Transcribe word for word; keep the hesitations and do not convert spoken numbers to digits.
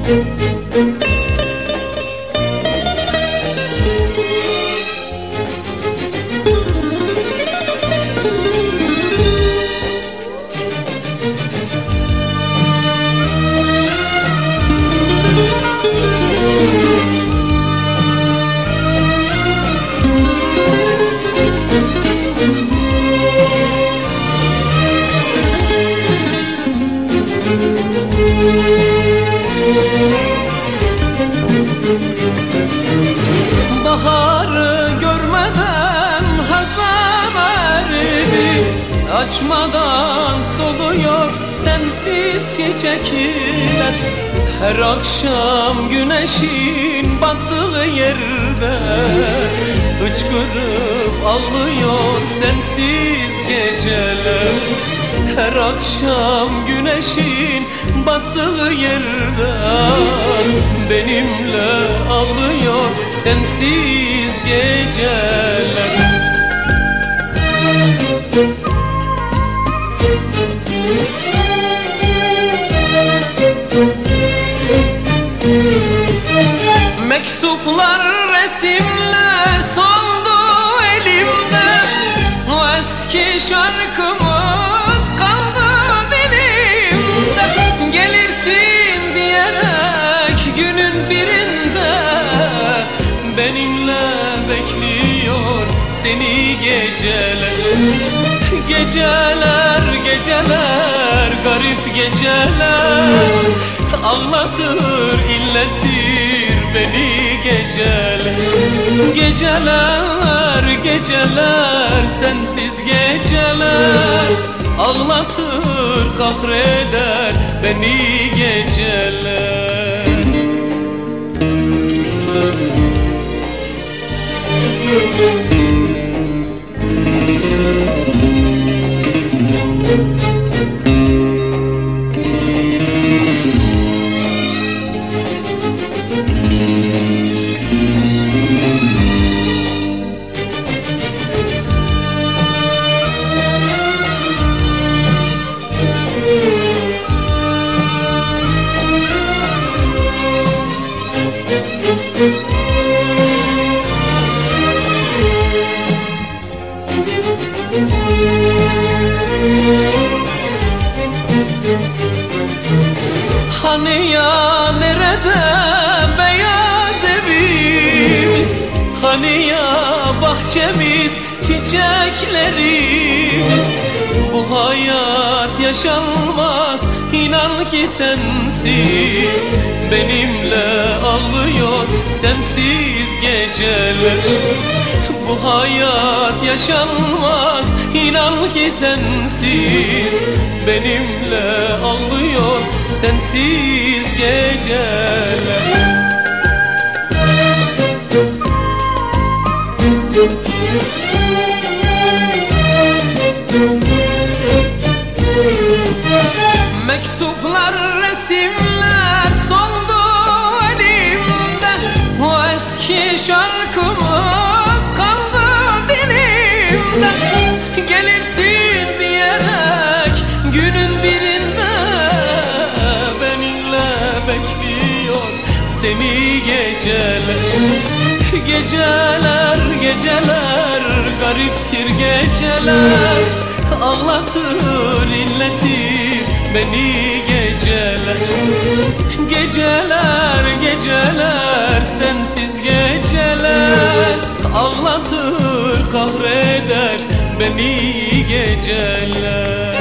Baharı görmeden hazan eridi, açmadan soluyor sensiz çiçekler. Her akşam güneşin battığı yerde hıçkırıp ağlıyor sensiz geceler. Her akşam güneşin battığı yerde benimle ağlıyor sensiz geceler. Mektuplar, resimler soldu elimde. O eski şarkımız kaldı dilimde. Gelirsin diyerek günün birinde benimle bekliyor seni geceler. Geceler, geceler, garip geceler, ağlatır, inletir beni geceler. Geceler, geceler, sensiz geceler, ağlatır, kahreder beni geceler. Hani ya nerede beyaz evimiz, hani ya bahçemiz, çiçeklerimiz. Bu hayat yaşanmaz inan ki sensiz, benimle ağlıyor sensiz geceler. Bu hayat yaşanmaz inan ki sensiz, benimle ağlıyor sensiz geceler. Mektuplar, resimler soldu elimde. O eski şarkımız kaldı dilimde. Gelirsin diyerek günün birinde benimle bekliyor seni geceler. Geceler, geceler, gariptir geceler, ağlatır, inletir beni geceler. Geceler, geceler, sensiz geceler, ağlatır, kahreder beni geceler.